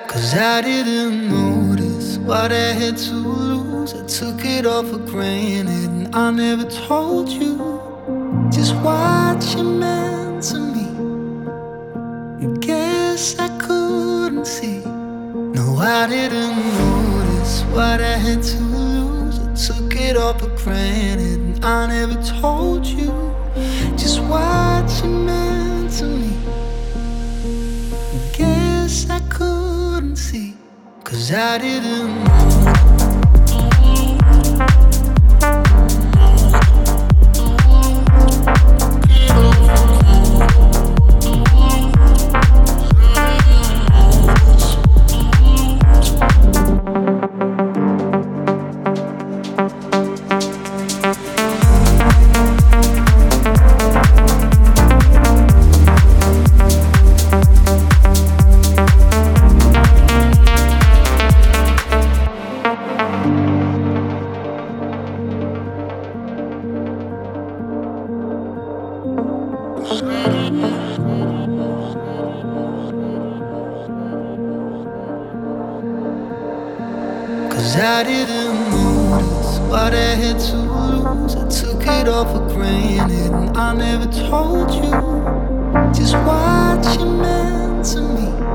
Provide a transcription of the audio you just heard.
'Cause I didn't notice what I had to lose. I took it all for granted, and I never told you just what you meant to me. Guess I couldn't see. No, I didn't notice what I had to lose. I took it all for granted, and I never told you just what you meant to me. Guess I couldn't see, 'cause I didn't know. I didn't notice what I had to lose. I took it all for granted, and I never told you just what you meant to me.